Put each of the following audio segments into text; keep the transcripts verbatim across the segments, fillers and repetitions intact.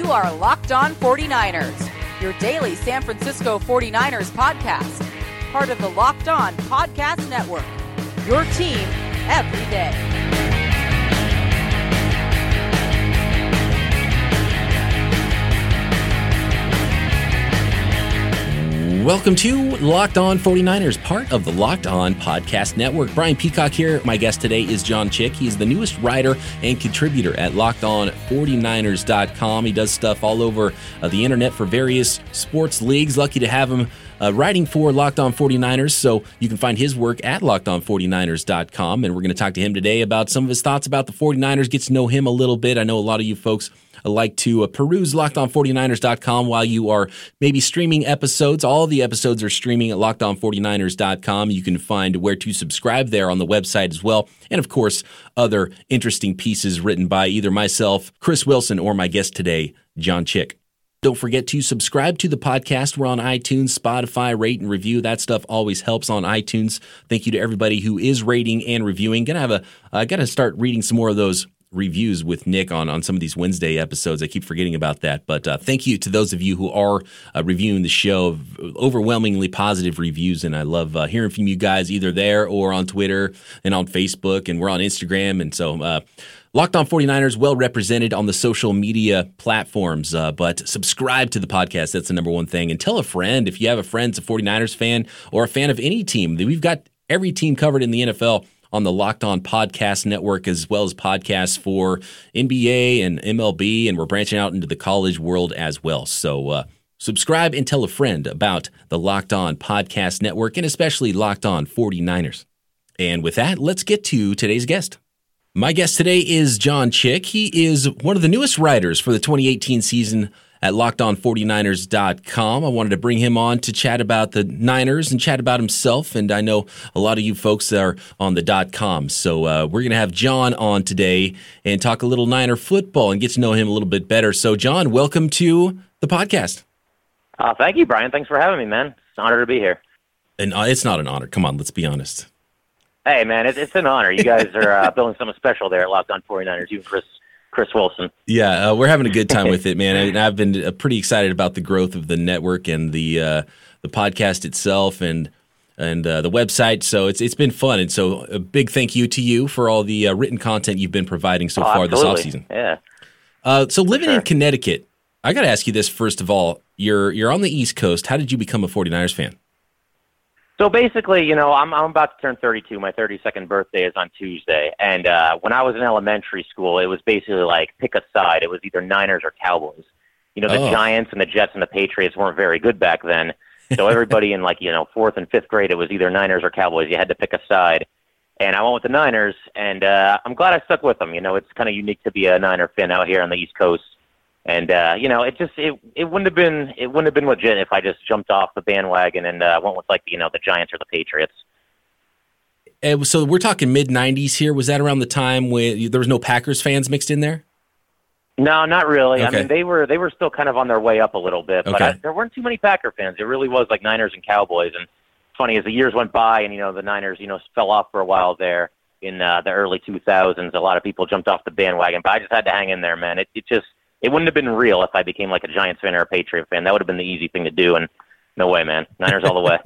are Locked On forty-niners, your daily San Francisco forty-niners podcast, part of the Locked On Podcast Network, your team every day. Welcome to Locked On forty-niners, part of the Locked On Podcast Network. Brian Peacock here. My guest today is John Chick. He is the newest writer and contributor at locked on forty-niners dot com. He does stuff all over uh, the internet for various sports leagues. Lucky to have him uh, writing for Locked On forty-niners, so you can find his work at locked on forty-niners dot com. And we're going to talk to him today about some of his thoughts about the forty-niners, get to know him a little bit. I know a lot of you folks like to uh, peruse locked on forty-niners dot com while you are maybe streaming episodes. All of the episodes are streaming at locked on forty-niners dot com. You can find where to subscribe there on the website as well. And, of course, other interesting pieces written by either myself, Chris Wilson, or my guest today, John Chick. Don't forget to subscribe to the podcast. We're on iTunes, Spotify, rate and review. That stuff always helps on iTunes. Thank you to everybody who is rating and reviewing. Gonna have a, I uh, gotta start reading some more of those reviews with Nick on, on some of these Wednesday episodes. I keep forgetting about that. But uh, thank you to those of you who are uh, reviewing the show. Overwhelmingly positive reviews, and I love uh, hearing from you guys either there or on Twitter and on Facebook, and we're on Instagram. And so uh, Locked On forty-niners, well represented on the social media platforms. Uh, but subscribe to the podcast. That's the number one thing. And tell a friend if you have a friend that's a forty-niners fan or a fan of any team. We've got every team covered in the N F L on the Locked On Podcast Network, as well as podcasts for N B A and M L B, and we're branching out into the college world as well. So uh, subscribe and tell a friend about the Locked On Podcast Network, and especially Locked On forty-niners. And with that, let's get to today's guest. My guest today is John Chick. He is one of the newest writers for the twenty eighteen season at locked on forty-niners dot com. I wanted to bring him on to chat about the Niners and chat about himself, and I know a lot of you folks are on the dot com. So uh, we're going to have John on today and talk a little Niner football and get to know him a little bit better. So, John, welcome to the podcast. Uh, thank you, Brian. Thanks for having me, man. It's an honor to be here. And uh, it's not an honor. Come on, let's be honest. Hey, man, it's, it's an honor. You guys are uh, building something special there at Locked On forty-niners, you and Chris Chris Wilson. Yeah, uh, we're having a good time with it, man. I, and I've been uh, pretty excited about the growth of the network and the uh, the podcast itself and and uh, the website. So it's it's been fun. And so a big thank you to you for all the uh, written content you've been providing so oh, far absolutely. this offseason. Yeah. Uh, so living sure. in Connecticut, I got to ask you this first of all. You're you're on the East Coast. How did you become a forty-niners fan? So basically, you know, I'm I'm about to turn thirty-two. My thirty-second birthday is on Tuesday. And uh, when I was in elementary school, it was basically like pick a side. It was either Niners or Cowboys. You know, the oh. Giants and the Jets and the Patriots weren't very good back then. So everybody in like, you know, fourth and fifth grade, it was either Niners or Cowboys. You had to pick a side. And I went with the Niners, and uh, I'm glad I stuck with them. You know, it's kind of unique to be a Niner fan out here on the East Coast. And uh, you know, it just it, it wouldn't have been it wouldn't have been legit if I just jumped off the bandwagon and uh, went with like you know the Giants or the Patriots. And so we're talking mid nineties here. Was that around the time when there was no Packers fans mixed in there? No, not really. Okay. I mean, they were they were still kind of on their way up a little bit, but okay. I, there weren't too many Packer fans. It really was like Niners and Cowboys. And it's funny as the years went by, and you know the Niners you know fell off for a while there in uh, the early two thousands. A lot of people jumped off the bandwagon, but I just had to hang in there, man. It it just It wouldn't have been real if I became like a Giants fan or a Patriot fan. That would have been the easy thing to do, and no way, man. Niners all the way.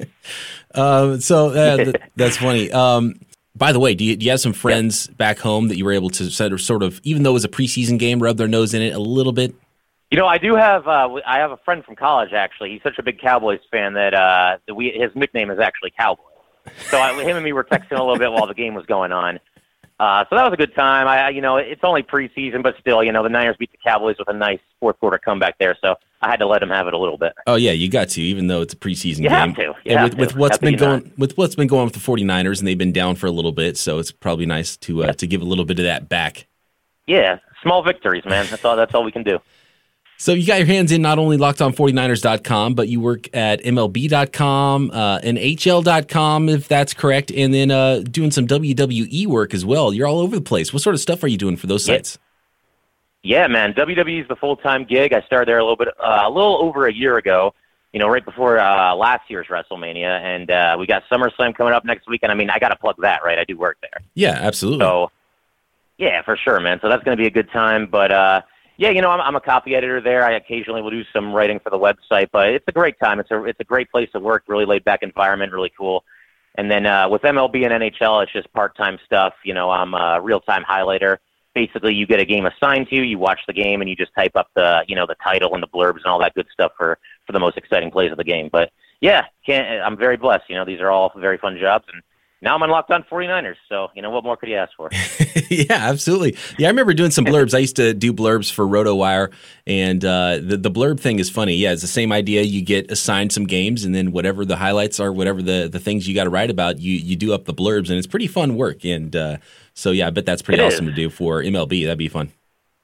uh, so uh, th- that's funny. Um, by the way, do you, do you have some friends yeah. back home that you were able to sort of, even though it was a preseason game, rub their nose in it a little bit? You know, I do have. Uh, I have a friend from college. Actually, he's such a big Cowboys fan that uh, that we his nickname is actually Cowboy. So I, him and me were texting a little bit while the game was going on. Uh, so that was a good time. I, you know, it's only preseason, but still, you know, the Niners beat the Cowboys with a nice fourth quarter comeback there. So I had to let them have it a little bit. Oh yeah, you got to, even though it's a preseason you game. Have to. You and have with, to. with what's Have been going not. with what's been going with the forty-niners, and they've been down for a little bit, so it's probably nice to uh, yeah. to give a little bit of that back. Yeah, small victories, man. That's all. That's all we can do. So you got your hands in not only locked on forty-niners dot com, but you work at M L B dot com, uh, N H L dot com, if that's correct, and then uh, doing some W W E work as well. You're all over the place. What sort of stuff are you doing for those sites? Yeah, yeah man. W W E is the full-time gig. I started there a little bit, uh, a little over a year ago, you know, right before uh, last year's WrestleMania, and uh, we got SummerSlam coming up next week, and I mean, I got to plug that, right? I do work there. Yeah, absolutely. So, yeah, for sure, man. So that's going to be a good time, but, uh, Yeah, you know, I'm, I'm a copy editor there. I occasionally will do some writing for the website, but it's a great time. It's a it's a great place to work. Really laid back environment, really cool. And then uh, with M L B and N H L, it's just part time stuff. You know, I'm a real time highlighter. Basically, you get a game assigned to you, you watch the game, and you just type up the you know the title and the blurbs and all that good stuff for for the most exciting plays of the game. But yeah, can't, I'm very blessed. You know, these are all very fun jobs, and now I'm on Locked On forty-niners, so, you know, what more could you ask for? Yeah, absolutely. Yeah, I remember doing some blurbs. I used to do blurbs for RotoWire, and uh, the, the blurb thing is funny. Yeah, it's the same idea. You get assigned some games, and then whatever the highlights are, whatever the, the things you got to write about, you you do up the blurbs, and it's pretty fun work. And uh, so, yeah, I bet that's pretty it awesome is. to do for M L B. That'd be fun.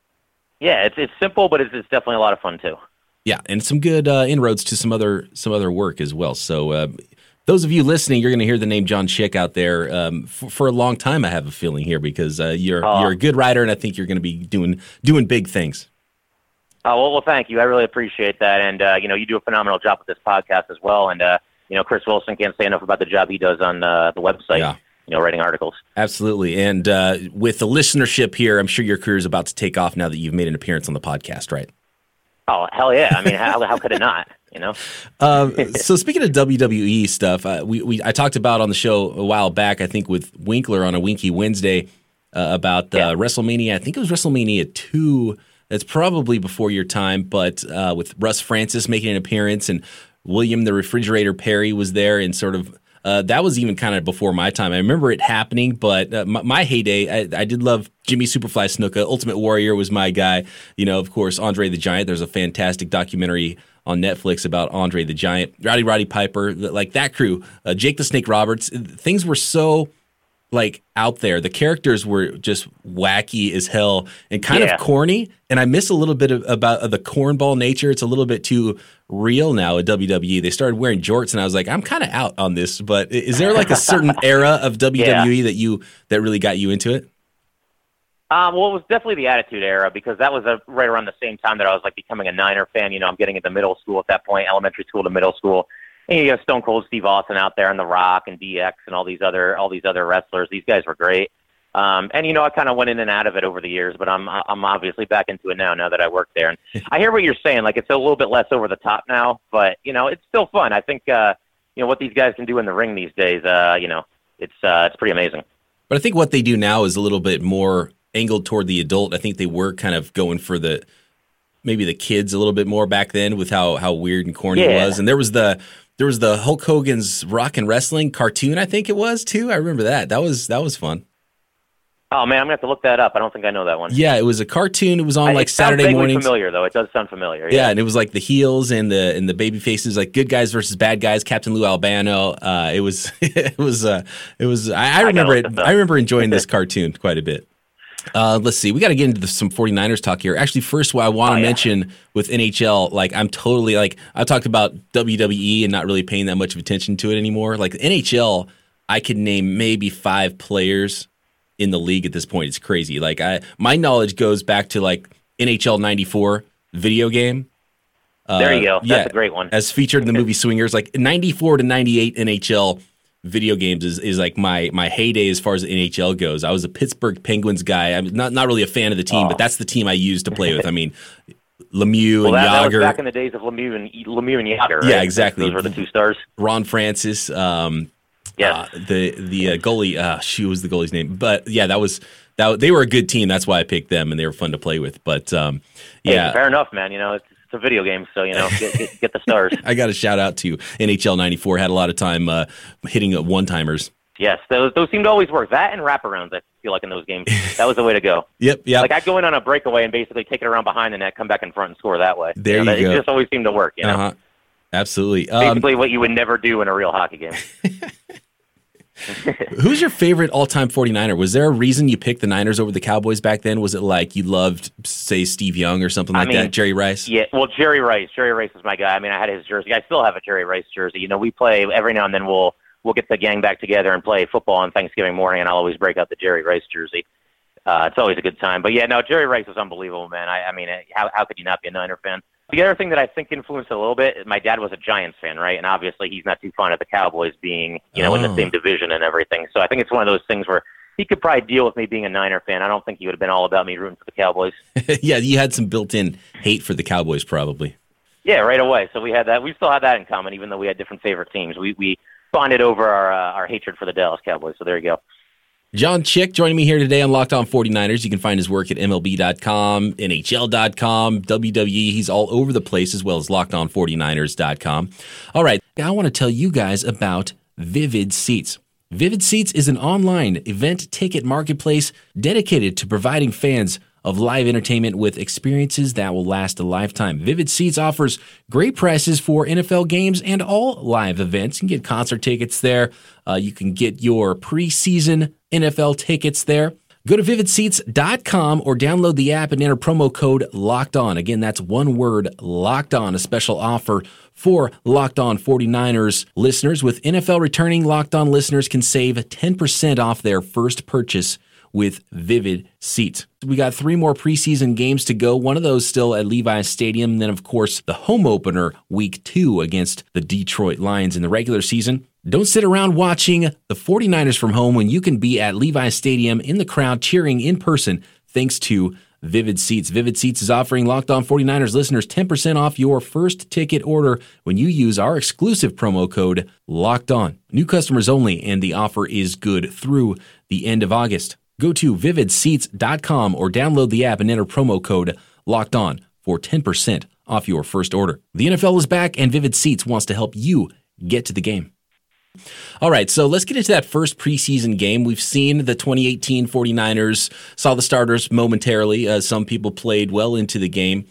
Yeah, it's it's simple, but it's, it's definitely a lot of fun, too. Yeah, and some good uh, inroads to some other some other work as well. So, uh, those of you listening, you're going to hear the name John Chick out there um, for, for a long time. I have a feeling here because uh, you're Oh. you're a good writer, and I think you're going to be doing doing big things. Oh, well, well, thank you. I really appreciate that. And, uh, you know, you do a phenomenal job with this podcast as well. And, uh, you know, Chris Wilson can't say enough about the job he does on uh, the website, Yeah. you know, writing articles. Absolutely. And uh, with the listenership here, I'm sure your career is about to take off now that you've made an appearance on the podcast, right? Oh, hell yeah. I mean, how, how could it not, you know? Um, so speaking of W W E stuff, uh, we, we I talked about on the show a while back, I think with Winkler on a Winky Wednesday uh, about uh, Yeah. WrestleMania. I think it was WrestleMania two. That's probably before your time, but uh, with Russ Francis making an appearance and William the Refrigerator Perry was there and sort of uh, that was even kind of before my time. I remember it happening, but uh, my, my heyday, I, I did love Jimmy Superfly Snuka. Ultimate Warrior was my guy. You know, of course, Andre the Giant. There's a fantastic documentary on Netflix about Andre the Giant. Rowdy Roddy Piper, like that crew. Uh, Jake the Snake Roberts. Things were so like out there. The characters were just wacky as hell and kind Yeah. of corny. And I miss a little bit of, about of the cornball nature. It's a little bit too real now at W W E. They started wearing jorts, and I was like, I'm kind of out on this. But is there like a certain era of W W E Yeah. that you that really got you into it? Um, well, it was definitely the Attitude Era because that was a, right around the same time that I was like becoming a Niner fan. You know, I'm getting into middle school at that point, elementary school to middle school. And you have Stone Cold Steve Austin out there, and The Rock, and D X, and all these other all these other wrestlers. These guys were great. Um, and you know, I kind of went in and out of it over the years, but I'm I'm obviously back into it now. Now that I work there, and I hear what you're saying. Like it's a little bit less over the top now, but you know, it's still fun. I think uh, you know what these guys can do in the ring these days. Uh, you know, it's uh, it's pretty amazing. But I think what they do now is a little bit more angled toward the adult. I think they were kind of going for the maybe the kids a little bit more back then with how how weird and corny Yeah. it was. And there was the there was the Hulk Hogan's Rock and Wrestling cartoon, I think it was too. I remember that. That was that was fun. Oh man, I'm gonna have to look that up. I don't think I know that one. Yeah, it was a cartoon. It was on I- like it sounds Saturday vaguely mornings. Familiar though, it does sound familiar. Yeah, and it was like the heels and the and the baby faces, like good guys versus bad guys. Captain Lou Albano. Uh, it was it was uh, it was. I, I remember look it. this up. I remember enjoying this cartoon quite a bit. Uh, let's see. We got to get into the, some forty-niners talk here. Actually, first, what I want to Oh, yeah. mention with N H L, like I'm totally like I talked about W W E and not really paying that much of attention to it anymore. Like N H L, I could name maybe five players in the league at this point. It's crazy. Like I, my knowledge goes back to like N H L ninety-four video game. There you go. Uh, That's yeah, a great one. as featured in the movie Swingers. Like ninety-four to ninety-eight N H L video games is, is like my my heyday as far as the N H L goes. I was a Pittsburgh Penguins guy. I'm not not really a fan of the team, Oh. but that's the team I used to play with. I mean, Lemieux Well, and that, that was Yager, back in the days of Lemieux and Lemieux and Yager. Yeah, right? exactly. Those were the two stars. Ron Francis, um, Yes. uh, the the uh, goalie. Uh, she was the goalie's name, but yeah, that was that. They were a good team. That's why I picked them, and they were fun to play with. But um, Hey, yeah. fair enough, man. You know, it's, it's a video game, so you know, get, get, get the stars. I got a shout out to N H L ninety-four. Had a lot of time uh, hitting uh, one timers. Yes, those those seem to always work. That and wraparounds, I feel like in those games, that was the way to go. Yep, yep. Like I'd go in on a breakaway and basically take it around behind the net, come back in front and score that way. There you, know, you that- go. It just always seemed to work. You know, Uh-huh. Absolutely. Um, basically what you would never do in a real hockey game. who's your favorite all-time forty-niner? Was there a reason you picked the Niners over the Cowboys back then? Was it like you loved, say, Steve Young or something I like mean, that? Jerry Rice? Yeah, well, Jerry Rice. Jerry Rice is my guy. I mean, I had his jersey. I still have a Jerry Rice jersey. You know, we play every now and then. We'll we'll get the gang back together and play football on Thanksgiving morning, and I'll always break out the Jerry Rice jersey. Uh, it's always a good time. But yeah, no, Jerry Rice is unbelievable, man. I, I mean, how how could you not be a Niner fan? The other thing that I think influenced it a little bit, my dad was a Giants fan, right? And obviously he's not too fond of the Cowboys being, you know, in Oh. the same division and everything. So I think it's one of those things where he could probably deal with me being a Niner fan. I don't think he would have been all about me rooting for the Cowboys. Yeah, you had some built-in hate for the Cowboys, probably. Yeah, right away. So we had that. We still had that in common, even though we had different favorite teams. We we bonded over our uh, our hatred for the Dallas Cowboys. So there you go. John Chick joining me here today on Locked On forty-niners. You can find his work at M L B dot com, N H L dot com, W W E. He's all over the place, as well as Locked On forty-niners dot com. All right, I want to tell you guys about Vivid Seats. Vivid Seats is an online event ticket marketplace dedicated to providing fans of live entertainment with experiences that will last a lifetime. Vivid Seats offers great prices for N F L games and all live events. You can get concert tickets there. Uh, you can get your preseason N F L tickets there. Go to vivid seats dot com or download the app and enter promo code Locked On. Again, that's one word, Locked On, a special offer for Locked On forty-niners listeners. With N F L returning, Locked On listeners can save ten percent off their first purchase with Vivid Seats. We got three more preseason games to go. One of those still at Levi's Stadium. And then, of course, the home opener week two against the Detroit Lions in the regular season. Don't sit around watching the forty-niners from home when you can be at Levi's Stadium in the crowd cheering in person thanks to Vivid Seats. Vivid Seats is offering Locked On forty-niners listeners ten percent off your first ticket order when you use our exclusive promo code Locked On. New customers only, and the offer is good through the end of August. Go to vivid seats dot com or download the app and enter promo code Locked On for ten percent off your first order. The N F L is back, and Vivid Seats wants to help you get to the game. All right, so let's get into that first preseason game. We've seen the twenty eighteen forty-niners, saw the starters momentarily. Uh, some people played well into the game.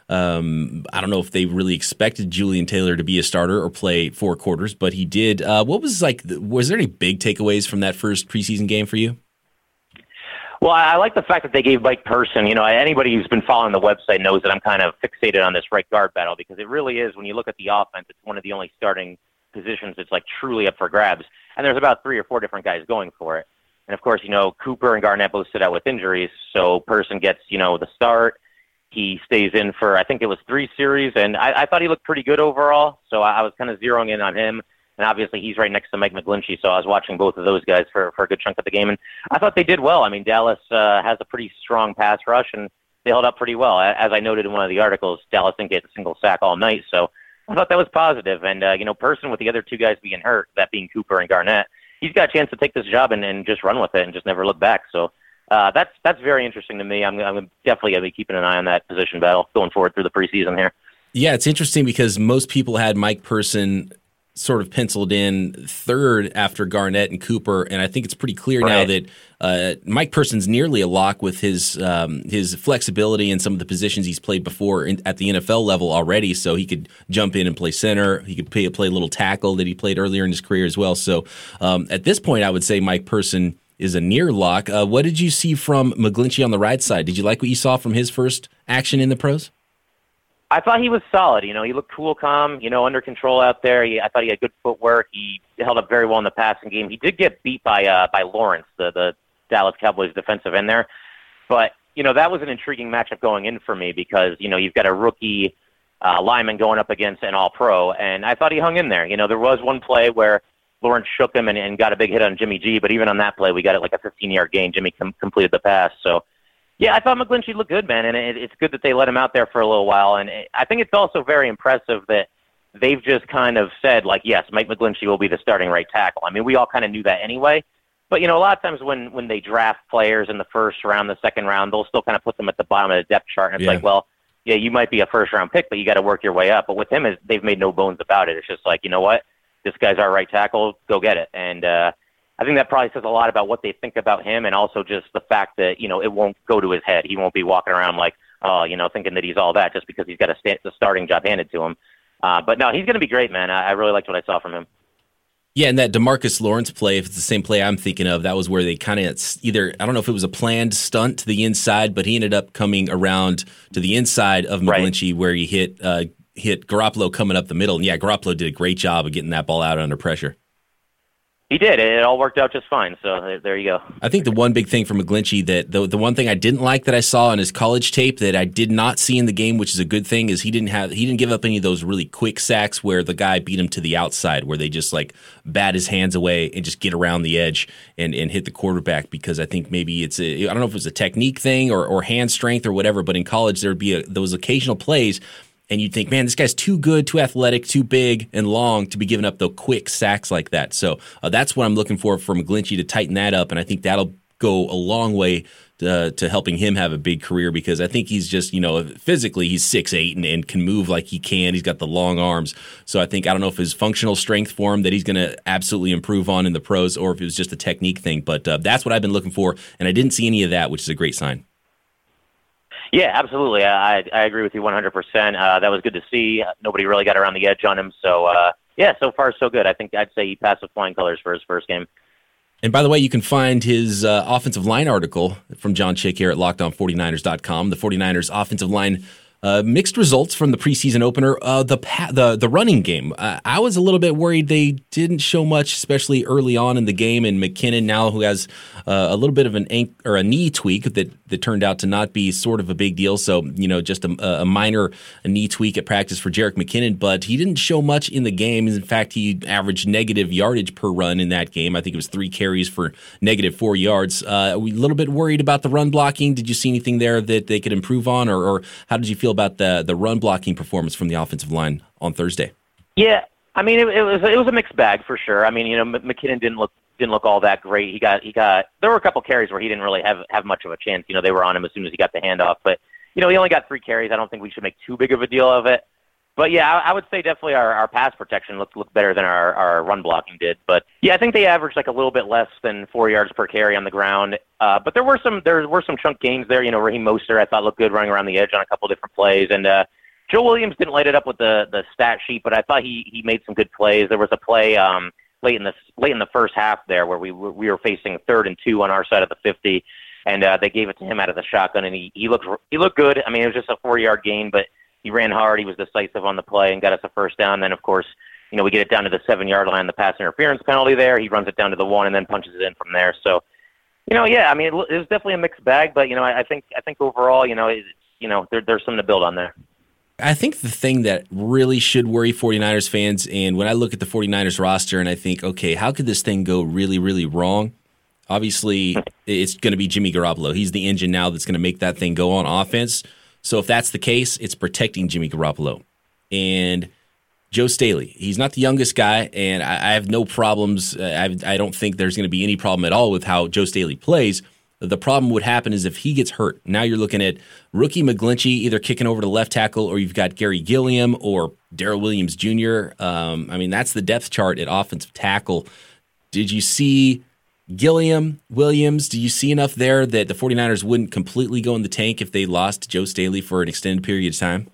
Um, I don't know if they really expected Julian Taylor to be a starter or play four quarters, but he did. Uh, what was like? Was there any big takeaways from that first preseason game for you? Well, I like the fact that they gave Mike Person, you know, anybody who's been following the website knows that I'm kind of fixated on this right guard battle because it really is, when you look at the offense, it's one of the only starting positions that's like truly up for grabs. And there's about three or four different guys going for it. And of course, you know, Cooper and Garnett both sit out with injuries. So Person gets, you know, the start. He stays in for, I think it was three series. And I, I thought he looked pretty good overall. So I, I was kind of zeroing in on him. And obviously, he's right next to Mike McGlinchey, so I was watching both of those guys for, for a good chunk of the game. And I thought they did well. I mean, Dallas uh, has a pretty strong pass rush, and they held up pretty well. As I noted in one of the articles, Dallas didn't get a single sack all night, so I thought that was positive. And, uh, you know, Person with the other two guys being hurt, that being Cooper and Garnett, he's got a chance to take this job and, and just run with it and just never look back. So uh, that's that's very interesting to me. I'm, I'm definitely going to be keeping an eye on that position battle going forward through the preseason here. Yeah, it's interesting because most people had Mike Person sort of penciled in third after Garnett and Cooper, and I think it's pretty clear right now that uh, Mike Person's nearly a lock with his um, his flexibility and some of the positions he's played before in, at the N F L level already, so he could jump in and play center. He could play, play a little tackle that he played earlier in his career as well. So um, at this point, I would say Mike Person is a near lock. Uh, what did you see from McGlinchey on the right side? Did you like what you saw from his first action in the pros? I thought he was solid. You know, he looked cool, calm, you know, under control out there. He, I thought he had good footwork. He held up very well in the passing game. He did get beat by uh, by Lawrence, the, the Dallas Cowboys defensive end there. But, you know, that was an intriguing matchup going in for me because, you know, you've got a rookie uh, lineman going up against an all-pro, and I thought he hung in there. You know, there was one play where Lawrence shook him and, and got a big hit on Jimmy G, but even on that play, we got it like a fifteen-yard gain. Jimmy com- completed the pass, so... Yeah, I thought McGlinchey looked good, man, and it, it's good that they let him out there for a little while. And it, I think it's also very impressive that they've just kind of said, like, yes, Mike McGlinchey will be the starting right tackle. I mean, we all kind of knew that anyway. But, you know, a lot of times when, when they draft players in the first round, the second round, they'll still kind of put them at the bottom of the depth chart. And it's yeah. like, well, yeah, you might be a first-round pick, but you got to work your way up. But with him, they've made no bones about it. It's just like, you know what? This guy's our right tackle. Go get it. And, uh, I think that probably says a lot about what they think about him and also just the fact that, you know, it won't go to his head. He won't be walking around like, oh, you know, thinking that he's all that just because he's got a, st- a starting job handed to him. Uh, but, no, he's going to be great, man. I, I really liked what I saw from him. Yeah, and that DeMarcus Lawrence play, if it's the same play I'm thinking of, that was where they kind of either, I don't know if it was a planned stunt to the inside, but he ended up coming around to the inside of McGlinchey right. where he hit uh, hit Garoppolo coming up the middle. And, yeah, Garoppolo did a great job of getting that ball out under pressure. He did. It all worked out just fine. So there you go. I think the one big thing for McGlinchey that the the one thing I didn't like that I saw in his college tape that I did not see in the game, which is a good thing, is he didn't have he didn't give up any of those really quick sacks where the guy beat him to the outside, where they just like bat his hands away and just get around the edge and, and hit the quarterback. Because I think maybe it's a, I don't know if it was a technique thing or, or hand strength or whatever, but in college there would be a, those occasional plays. And you'd think, man, this guy's too good, too athletic, too big and long to be giving up the quick sacks like that. So uh, that's what I'm looking for for McGlinchey to tighten that up, and I think that'll go a long way to, to helping him have a big career because I think he's just, you know, physically he's six eight and, and can move like he can. He's got the long arms. So I think, I don't know if his functional strength for him that he's going to absolutely improve on in the pros or if it was just a technique thing. But uh, that's what I've been looking for, and I didn't see any of that, which is a great sign. Yeah, absolutely. I I agree with you one hundred percent. Uh, that was good to see. Nobody really got around the edge on him. So, uh, yeah, so far so good. I think I'd say he passed with flying colors for his first game. And by the way, you can find his uh, offensive line article from John Chick here at locked on forty niners dot com. The 49ers offensive line uh, mixed results from the preseason opener. Uh, the, pa- the the running game, uh, I was a little bit worried they didn't show much, especially early on in the game. And McKinnon now, who has uh, a little bit of an ankle or a knee tweak that that turned out to not be sort of a big deal. So, you know, just a, a minor knee tweak at practice for Jerick McKinnon, but he didn't show much in the game. In fact, he averaged negative yardage per run in that game. I think it was three carries for negative four yards. Uh, are we a little bit worried about the run blocking? Did you see anything there that they could improve on, or, or how did you feel about the, the run blocking performance from the offensive line on Thursday? Yeah, I mean, it, it was it was a mixed bag for sure. I mean, you know, McKinnon didn't look didn't look all that great. He got he got there were a couple carries where he didn't really have have much of a chance. You know, they were on him as soon as he got the handoff, but you know, he only got three carries. I don't think we should make too big of a deal of it. But yeah, I, I would say definitely our, our pass protection looked looked better than our, our run blocking did. But yeah, I think they averaged like a little bit less than four yards per carry on the ground. Uh, but there were some there were some chunk gains there. You know, Raheem Mostert I thought looked good running around the edge on a couple different plays, and uh, Joe Williams didn't light it up with the the stat sheet, but I thought he he made some good plays. There was a play um, late in the late in the first half there where we were, we were facing third and two on our side of the fifty, and uh, they gave it to him out of the shotgun, and he he looked he looked good. I mean, it was just a four yard gain, but he ran hard. He was decisive on the play and got us a first down. Then, of course, you know, we get it down to the seven-yard line, the pass interference penalty there. He runs it down to the one and then punches it in from there. So, you know, yeah, I mean, it was definitely a mixed bag, but, you know, I, I think I think overall, you know, it, you know, there, there's something to build on there. I think the thing that really should worry 49ers fans, and when I look at the 49ers roster and I think, okay, how could this thing go really, really wrong? Obviously, it's going to be Jimmy Garoppolo. He's the engine now that's going to make that thing go on offense. So if that's the case, it's protecting Jimmy Garoppolo. And Joe Staley, he's not the youngest guy, and I, I have no problems. Uh, I, I don't think there's going to be any problem at all with how Joe Staley plays. The problem would happen is if he gets hurt. Now you're looking at rookie McGlinchey either kicking over to left tackle, or you've got Gary Gilliam or Darrell Williams Junior Um, I mean, that's the depth chart at offensive tackle. Did you see Gilliam, Williams, do you see enough there that the 49ers wouldn't completely go in the tank if they lost Joe Staley for an extended period of time?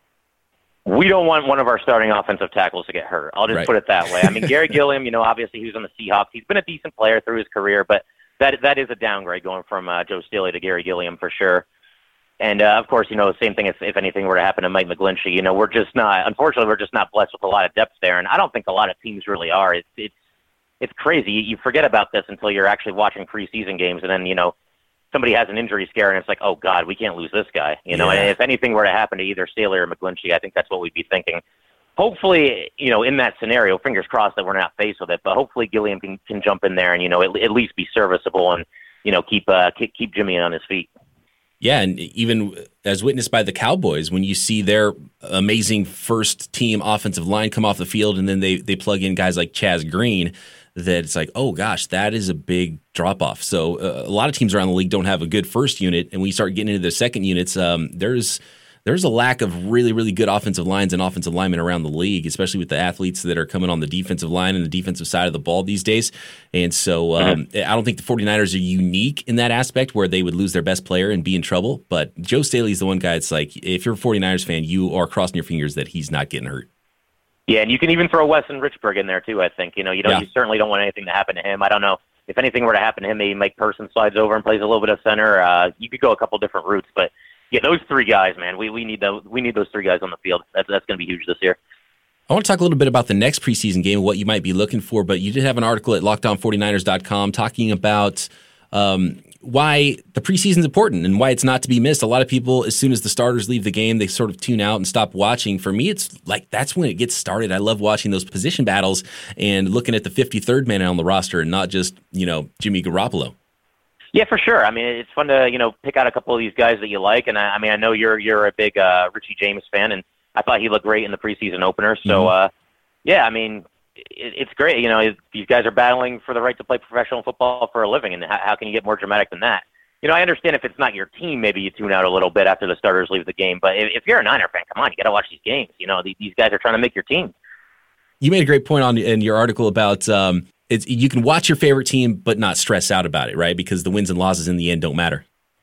We don't want one of our starting offensive tackles to get hurt. I'll just Right. put it that way. I mean, Gary Gilliam, you know, obviously he was on the Seahawks. He's been a decent player through his career, but that that is a downgrade going from uh, Joe Staley to Gary Gilliam for sure. And, uh, of course, you know, the same thing if, if anything were to happen to Mike McGlinchey. You know, we're just not, unfortunately, we're just not blessed with a lot of depth there, and I don't think a lot of teams really are. It's, it's It's crazy. You forget about this until you're actually watching preseason games, and then, you know, somebody has an injury scare, and it's like, oh, God, we can't lose this guy. You know, Yeah. and if anything were to happen to either Staley or McGlinchey, I think that's what we'd be thinking. Hopefully, you know, in that scenario, fingers crossed that we're not faced with it, but hopefully Gilliam can, can jump in there and, you know, at, at least be serviceable and, you know, keep, uh, keep keep Jimmy on his feet. Yeah, and even as witnessed by the Cowboys, when you see their amazing first-team offensive line come off the field and then they, they plug in guys like Chaz Green, that it's like, oh, gosh, that is a big drop-off. So uh, a lot of teams around the league don't have a good first unit, and when you start getting into the second units, um, there's there's a lack of really, really good offensive lines and offensive linemen around the league, especially with the athletes that are coming on the defensive line and the defensive side of the ball these days. And so um, I don't think the 49ers are unique in that aspect where they would lose their best player and be in trouble. But Joe Staley's the one guy, it's like, if you're a 49ers fan, you are crossing your fingers that he's not getting hurt. Yeah, and you can even throw Weston Richburg in there, too, I think. You know, you, know Yeah. you certainly don't want anything to happen to him. I don't know. If anything were to happen to him, maybe Mike Person slides over and plays a little bit of center. Uh, you could go a couple different routes, but yeah, those three guys, man, we, we need those we need those three guys on the field. That's that's going to be huge this year. I want to talk a little bit about the next preseason game and what you might be looking for, but you did have an article at locked on forty niners dot com talking about um, why the preseason is important and why it's not to be missed. A lot of people, as soon as the starters leave the game, they sort of tune out and stop watching. For me, it's like that's when it gets started. I love watching those position battles and looking at the fifty-third man on the roster and not just, you know, Jimmy Garoppolo. Yeah, for sure. I mean, it's fun to, you know, pick out a couple of these guys that you like. And I, I mean, I know you're you're a big uh, Richie James fan, and I thought he looked great in the preseason opener. So, mm-hmm. uh, yeah, I mean, it, it's great. You know, these guys are battling for the right to play professional football for a living, and how, how can you get more dramatic than that? You know, I understand if it's not your team, maybe you tune out a little bit after the starters leave the game. But if, if you're a Niner fan, come on, you got to watch these games. You know, these, these guys are trying to make your team. You made a great point on in your article about um, it's, you can watch your favorite team but not stress out about it, right? Because the wins and losses in the end don't matter.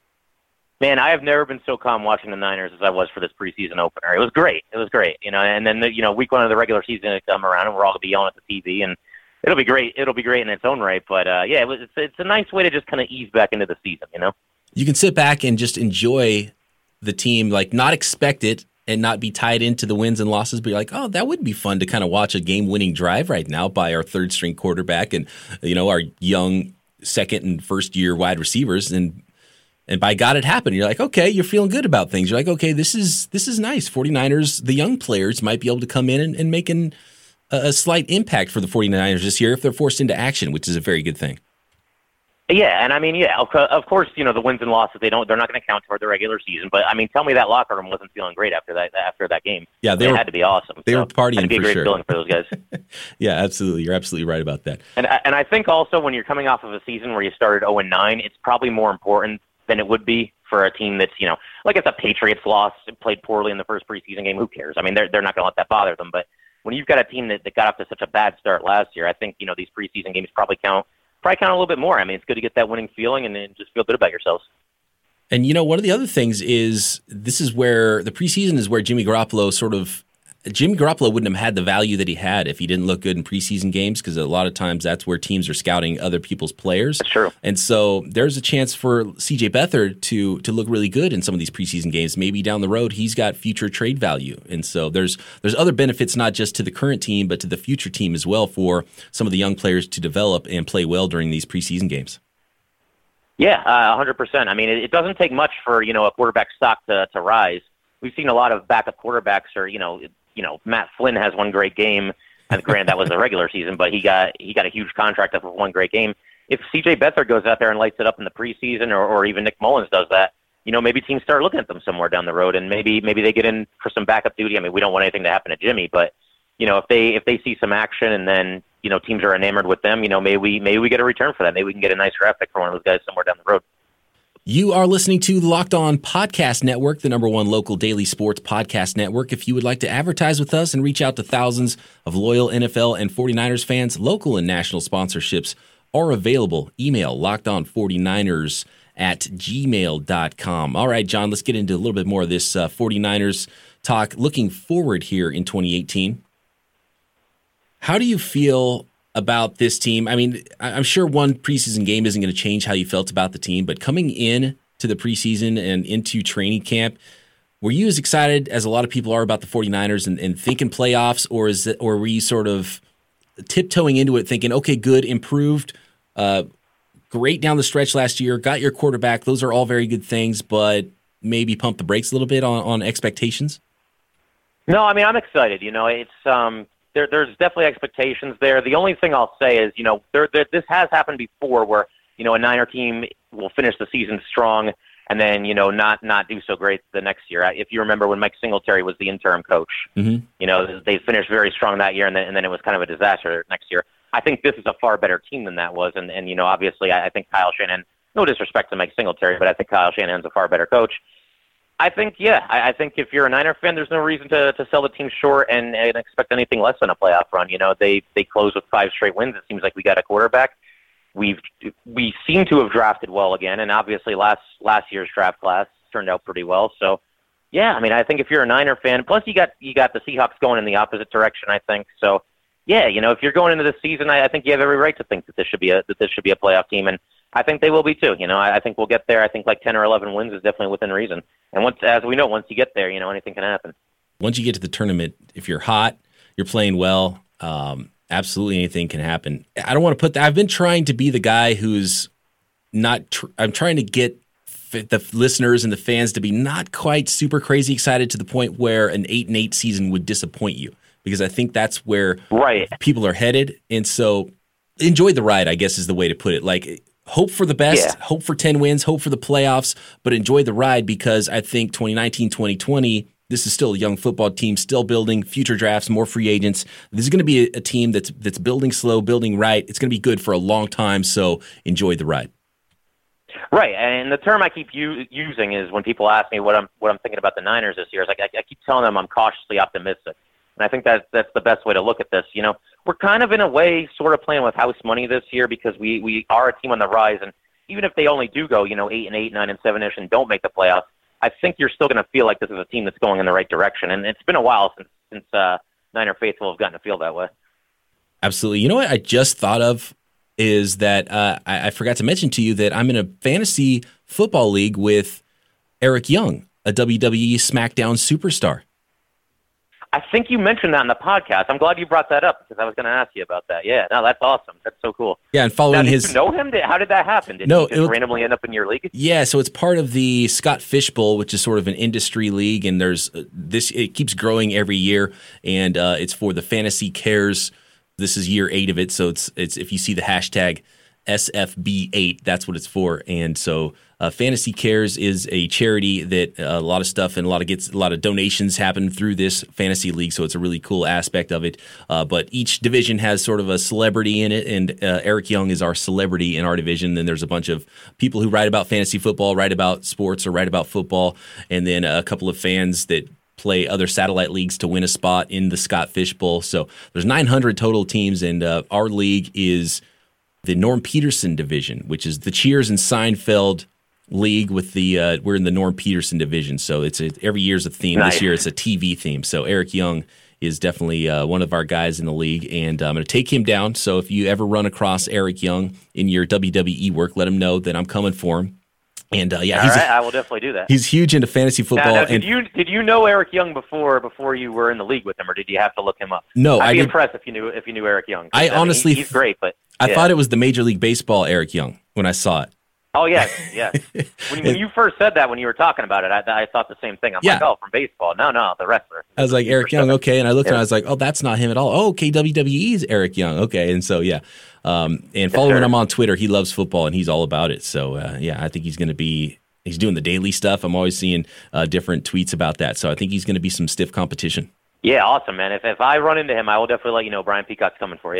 Man, I have never been so calm watching the Niners as I was for this preseason opener. It was great. It was great. You know, and then, the, you know, week one of the regular season will come around, and we're all going to be yelling at the T V, and it'll be great. It'll be great in its own right. But, uh, yeah, it was, it's, it's a nice way to just kind of ease back into the season, you know? You can sit back and just enjoy the team, like not expect it and not be tied into the wins and losses, but you're like, oh, that would be fun to kind of watch a game-winning drive right now by our third-string quarterback and, you know, our young second and first-year wide receivers, and And by God, it happened. You're like, okay, you're feeling good about things. You're like, okay, this is this is nice. 49ers, the young players might be able to come in and, and make an, a, a slight impact for the 49ers this year if they're forced into action, which is a very good thing. Yeah, and I mean, yeah, of course, you know, the wins and losses, they don't, they're not going to count toward the regular season. But I mean, tell me that locker room wasn't feeling great after that after that game. Yeah, they it were, had to be awesome. They so were partying it had to be a for great sure. feeling for those guys. Yeah, absolutely. You're absolutely right about that. And and I think also when you're coming off of a season where you started oh and nine, it's probably more important than it would be for a team that's, you know, like if the Patriots lost and played poorly in the first preseason game, who cares? I mean, they're they're not going to let that bother them. But when you've got a team that, that got off to such a bad start last year, I think, you know, these preseason games probably count probably count a little bit more. I mean, it's good to get that winning feeling and then just feel good about yourselves. And, you know, one of the other things is this is where the preseason is where Jimmy Garoppolo sort of Jimmy Garoppolo wouldn't have had the value that he had if he didn't look good in preseason games, because a lot of times that's where teams are scouting other people's players. That's true. And so there's a chance for C J Beathard to to look really good in some of these preseason games. Maybe down the road he's got future trade value. And so there's there's other benefits not just to the current team but to the future team as well for some of the young players to develop and play well during these preseason games. Yeah, uh, one hundred percent. I mean, it, it doesn't take much for, you know, a quarterback stock to, to rise. We've seen a lot of backup quarterbacks or, you know, you know, Matt Flynn has one great game, and granted that was the regular season, but he got he got a huge contract off of one great game. If C J Beathard goes out there and lights it up in the preseason, or, or even Nick Mullins does that, you know, maybe teams start looking at them somewhere down the road, and maybe maybe they get in for some backup duty. I mean, we don't want anything to happen to Jimmy, but you know, if they if they see some action and then, you know, teams are enamored with them, you know, maybe we maybe we get a return for that. Maybe we can get a nice draft pick for one of those guys somewhere down the road. You are listening to the Locked On Podcast Network, the number one local daily sports podcast network. If you would like to advertise with us and reach out to thousands of loyal N F L and 49ers fans, local and national sponsorships are available. Email locked on forty niners at gmail dot com. All right, John, let's get into a little bit more of this uh, 49ers talk. Looking forward here in twenty eighteen. How do you feel about this team? I mean, I'm sure one preseason game isn't going to change how you felt about the team, but coming in to the preseason and into training camp, were you as excited as a lot of people are about the 49ers and, and thinking playoffs, or is it, or were you sort of tiptoeing into it thinking, okay, good, improved, uh, great down the stretch last year, got your quarterback, those are all very good things, but maybe pump the brakes a little bit on, on expectations? No, I mean, I'm excited. You know, it's um, There, there's definitely expectations there. The only thing I'll say is, you know, there, there, this has happened before where, you know, a Niner team will finish the season strong and then, you know, not not do so great the next year. If you remember when Mike Singletary was the interim coach, mm-hmm. you know, they finished very strong that year and then, and then it was kind of a disaster next year. I think this is a far better team than that was. And, and you know, obviously I, I think Kyle Shanahan, no disrespect to Mike Singletary, but I think Kyle Shanahan's a far better coach. I think, yeah, I, I think if you're a Niner fan, there's no reason to, to sell the team short and, and expect anything less than a playoff run. You know, they they close with five straight wins. It seems like we got a quarterback. We've we seem to have drafted well again, and obviously last last year's draft class turned out pretty well. So, yeah, I mean, I think if you're a Niner fan, plus you got you got the Seahawks going in the opposite direction, I think. So, yeah, you know, if you're going into this season, I, I think you have every right to think that this should be a that this should be a playoff team, and I think they will be too. You know, I, I think we'll get there. I think like ten or eleven wins is definitely within reason. And once, as we know, once you get there, you know, anything can happen. Once you get to the tournament, if you're hot, You're playing well. Um, absolutely anything can happen. I don't want to put that. I've been trying to be the guy who's not. Tr- I'm trying to get f- the listeners and the fans to be not quite super crazy excited to the point where an eight and eight season would disappoint you, because I think that's where right. people are headed. And so enjoy the ride, I guess, is the way to put it. Like, hope for the best, yeah. hope for ten wins, hope for the playoffs, but enjoy the ride, because I think twenty nineteen, twenty twenty, this is still a young football team, still building future drafts, more free agents. This is going to be a, a team that's that's building slow, building right. It's going to be good for a long time, so enjoy the ride. Right, and the term I keep u- using is when people ask me what I'm what I'm thinking about the Niners this year. Is like I, I keep telling them I'm cautiously optimistic, and I think that that's the best way to look at this. You know, we're kind of in a way sort of playing with house money this year, because we we are a team on the rise, and even if they only do go, you know, eight and eight, nine and seven ish, and don't make the playoffs, I think you're still going to feel like this is a team that's going in the right direction. And it's been a while since since uh, Niner faithful have gotten to feel that way. Absolutely. You know what I just thought of is that uh, I, I forgot to mention to you that I'm in a fantasy football league with Eric Young, a W W E SmackDown superstar. I think you mentioned that in the podcast. I'm glad you brought that up, because I was going to ask you about that. Yeah, no, that's awesome. That's so cool. Yeah, and following now, did his. you know him? Did, how did that happen? Did no, he just it, randomly end up in your league? Yeah, so it's part of the Scott Fish Bowl, which is sort of an industry league, and there's uh, this. It keeps growing every year, and uh, it's for the Fantasy Cares. This is year eight of it, so it's it's if you see the hashtag S F B eight, that's what it's for. And so uh, Fantasy Cares is a charity that uh, a lot of stuff and a lot of gets a lot of donations happen through this fantasy league. So it's a really cool aspect of it. Uh, but each division has sort of a celebrity in it, and uh, Eric Young is our celebrity in our division. Then there's a bunch of people who write about fantasy football, write about sports, or write about football, and then a couple of fans that play other satellite leagues to win a spot in the Scott Fish Bowl. So there's nine hundred total teams, and uh, our league is the Norm Peterson division, which is the Cheers and Seinfeld league. With the uh, we're in the Norm Peterson division, so it's a, every year's a theme. Nice. This year it's a T V theme. So Eric Young is definitely uh, one of our guys in the league, and uh, I'm going to take him down. So if you ever run across Eric Young in your W W E work, let him know that I'm coming for him. And uh, yeah, All he's right, a, I will definitely do that. He's huge into fantasy football. Now, now, did and you did you know Eric Young before before you were in the league with him, or did you have to look him up? No, I'd I be did, impressed if you knew if you knew Eric Young. I, I mean, honestly, he, he's great, but I yeah. thought it was the Major League Baseball Eric Young when I saw it. Oh yes, yes. When, when you first said that, when you were talking about it, I, I thought the same thing. I'm Yeah. like, oh, from baseball. No, no, the wrestler. I was like, Eric Young, okay. And I looked Yeah. and I was like, oh, that's not him at all. Oh, okay, W W E's Eric Young. Okay. And so, yeah. Um, and following sir. him on Twitter, he loves football and he's all about it. So, uh, yeah, I think he's going to be, he's doing the daily stuff. I'm always seeing uh, different tweets about that. So I think he's going to be some stiff competition. Yeah, awesome, man. If if I run into him, I will definitely let you know. Brian Peacock's coming for you.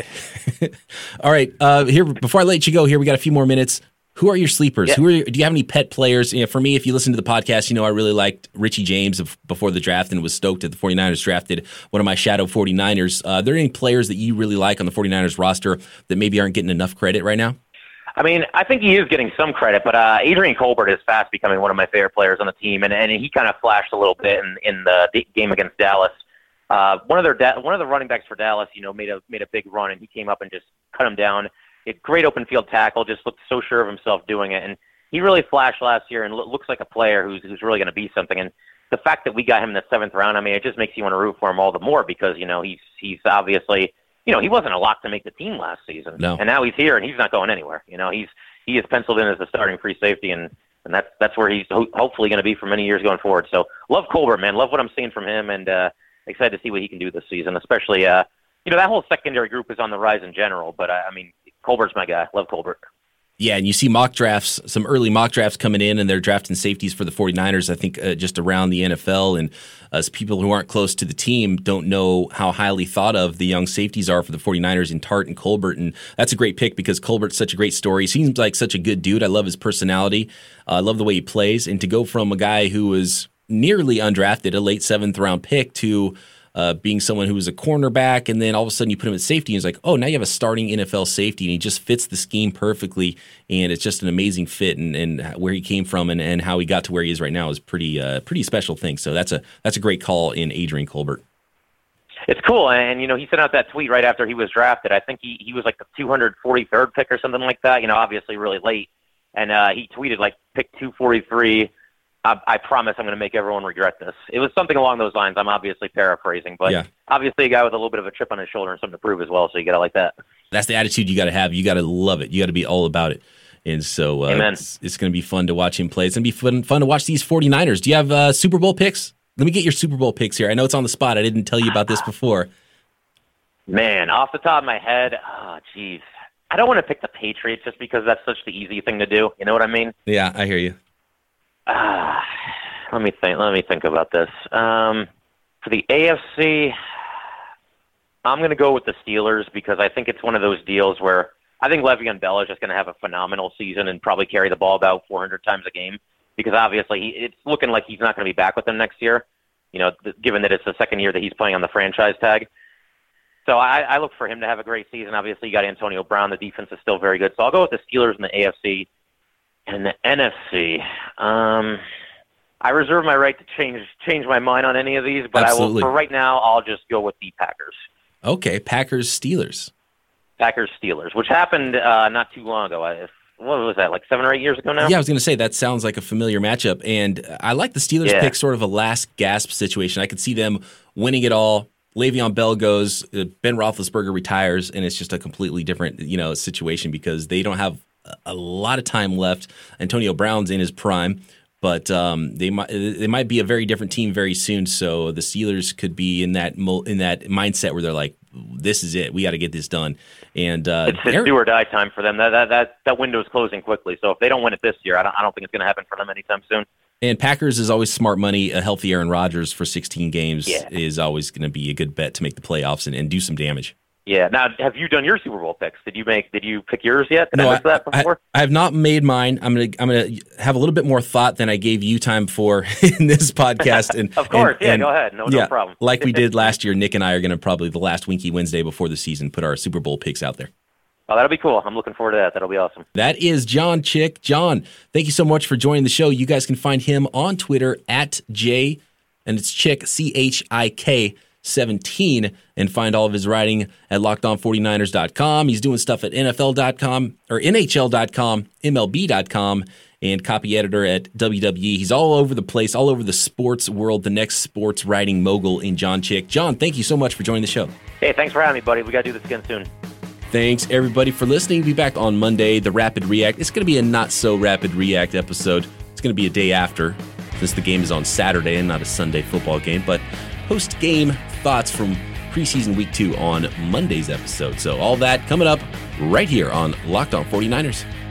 All right. Uh, here, before I let you go here, we got a few more minutes. Who are your sleepers? Yeah. Who are your, do you have any pet players? You know, for me, if you listen to the podcast, you know I really liked Richie James of, before the draft and was stoked that the 49ers drafted one of my shadow 49ers. Uh, are there any players that you really like on the 49ers roster that maybe aren't getting enough credit right now? I mean, I think he is getting some credit, but uh, Adrian Colbert is fast becoming one of my favorite players on the team, and, and he kind of flashed a little bit in, in the d- game against Dallas. Uh, one of their da- one of the running backs for Dallas, you know, made a made a big run, and he came up and just cut him down. He had great open field tackle, just looked so sure of himself doing it, and he really flashed last year and lo- looks like a player who's who's really going to be something. And the fact that we got him in the seventh round, I mean, it just makes you want to root for him all the more because you know he's he's obviously you know he wasn't a lock to make the team last season, No. and now he's here and he's not going anywhere. You know, he's he is penciled in as the starting free safety, and and that's that's where he's ho- hopefully going to be for many years going forward. So love Colbert, man, love what I'm seeing from him, and uh, excited to see what he can do this season, especially uh, you know that whole secondary group is on the rise in general, but uh, I mean. Colbert's my guy. Love Colbert. Yeah, and you see mock drafts, some early mock drafts coming in, and they're drafting safeties for the 49ers, I think, uh, just around the N F L. And as people who aren't close to the team don't know how highly thought of the young safeties are for the 49ers in Tart and Colbert. And that's a great pick because Colbert's such a great story. He seems like such a good dude. I love his personality. Uh, I love the way he plays. And to go from a guy who was nearly undrafted, a late seventh round pick, to Uh, being someone who was a cornerback, and then all of a sudden you put him at safety, and it's like, oh, now you have a starting N F L safety, and he just fits the scheme perfectly, and it's just an amazing fit, and, and where he came from and, and how he got to where he is right now is pretty uh, pretty special thing. So that's a that's a great call in Adrian Colbert. It's cool, and you know he sent out that tweet right after he was drafted. I think he, he was like the two hundred forty-third pick or something like that. You know, obviously really late, and uh, he tweeted like pick two forty-three. I, I promise I'm going to make everyone regret this. It was something along those lines. I'm obviously paraphrasing, but yeah. obviously a guy with a little bit of a chip on his shoulder and something to prove as well, so you got to like that. That's the attitude you got to have. You got to love it. You got to be all about it. And so uh, it's, it's going to be fun to watch him play. It's going to be fun, fun to watch these 49ers. Do you have uh, Super Bowl picks? Let me get your Super Bowl picks here. I know it's on the spot. I didn't tell you about this before. Man, off the top of my head, oh, geez. I don't want to pick the Patriots just because that's such the easy thing to do. You know what I mean? Yeah, I hear you. Uh, let me think. Let me think about this. Um, for the A F C, I'm going to go with the Steelers because I think it's one of those deals where I think Le'Veon Bell is just going to have a phenomenal season and probably carry the ball about four hundred times a game because obviously he, it's looking like he's not going to be back with them next year, you know, th- given that it's the second year that he's playing on the franchise tag. So I, I look for him to have a great season. Obviously, you got Antonio Brown. The defense is still very good. So I'll go with the Steelers in the A F C. And the N F C, um, I reserve my right to change change my mind on any of these, but Absolutely. I will. For right now, I'll just go with the Packers. Okay, Packers, Steelers. Packers, Steelers, which happened uh, not too long ago. I, what was that, like seven or eight years ago now? Yeah, I was going to say, that sounds like a familiar matchup. And I like the Steelers yeah. pick, sort of a last gasp situation. I could see them winning it all. Le'Veon Bell goes, Ben Roethlisberger retires, and it's just a completely different, you know, situation because they don't have a lot of time left. Antonio Brown's in his prime, but um, they might they might be a very different team very soon. So the Steelers could be in that in that mindset where they're like, "This is it. We got to get this done." And uh, it's, it's do or die time for them. That that that that window is closing quickly. So if they don't win it this year, I don't I don't think it's going to happen for them anytime soon. And Packers is always smart money. A healthy Aaron Rodgers for sixteen games yeah. is always going to be a good bet to make the playoffs and, and do some damage. Yeah. Now, have you done your Super Bowl picks? Did you make? Did you pick yours yet? Did no, I miss I, that before? I, I have not made mine. I'm gonna I'm gonna have a little bit more thought than I gave you time for in this podcast. And of course, and, yeah, and, go ahead. No, yeah, no problem. Like we did last year, Nick and I are gonna probably the last Winky Wednesday before the season put our Super Bowl picks out there. Oh, that'll be cool. I'm looking forward to that. That'll be awesome. That is John Chick. John, thank you so much for joining the show. You guys can find him on Twitter at J, and it's Chick, C H I K seventeen, and find all of his writing at locked on forty niners dot com. He's doing stuff at N F L dot com or N H L dot com, M L B dot com, and copy editor at W W E. He's all over the place, all over the sports world, the next sports writing mogul in John Chick. John, thank you so much for joining the show. Hey, thanks for having me, buddy. We got to do this again soon. Thanks, everybody, for listening. We'll be back on Monday, the Rapid React. It's going to be a not-so-rapid React episode. It's going to be a day after, since the game is on Saturday and not a Sunday football game. But post-game thoughts from preseason week two on Monday's episode. So all that coming up right here on Locked On forty-niners.